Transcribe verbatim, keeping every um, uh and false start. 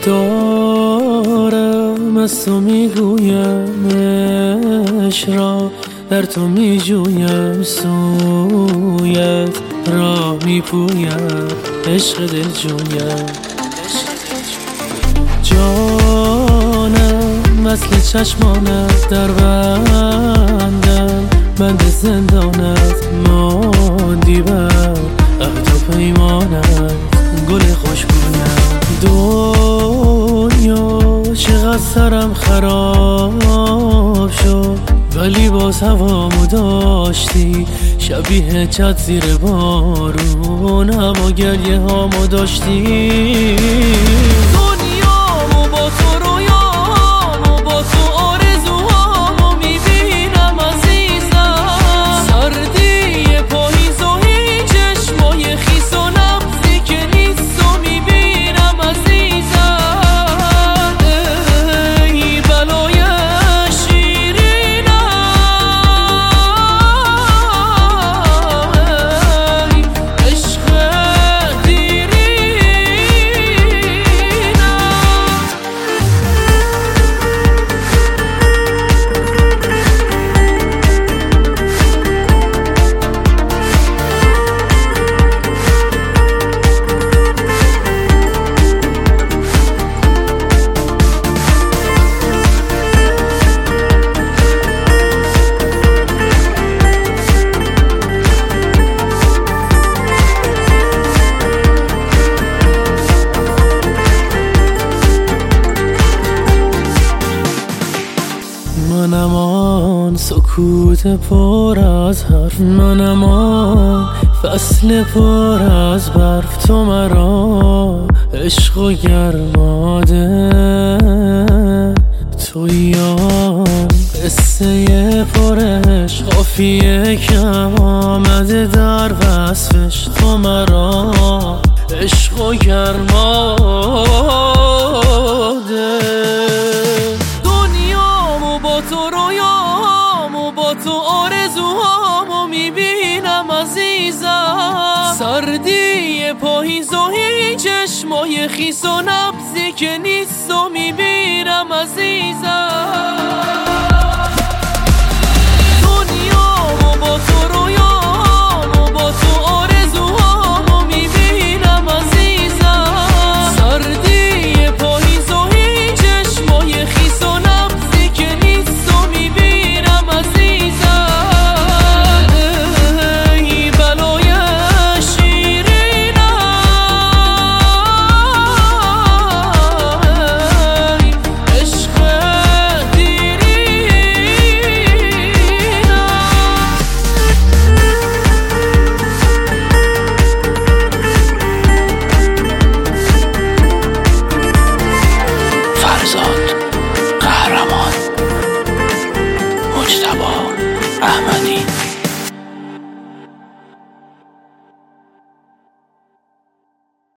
دارم از تو میگویم عشق را در تو میجویم سویت راه میپویم عشق دل جویم جانم مثل چشمانت در بندم بند زندانت ماندی بر عهد و پیمانت گل خوشبویم دنیا چقدر سرم خراب شد ولی باز هوامو داشتی شبیه چت زیر بارون هوا گریه هامو داشتی دنیامو با تو رویامو با تو آرزوهامو میبینم عزیزم سردی پاییز و این چشمای خیس و نبضی که نیست و میبینم عزیزم ای بلای منم آن سکوت پر از حرف منم آن فصل پر از برف تو مرا عشق و گرماده توی آن قصه پرش قافیه کم آمده در وصفش تو مرا عشق و گرماده با تو رویامو با تو آرزوهامو میبینم عزیزم سردی پاییز و این چشمای خیس و نبضی که نیست و میبینم عزیزم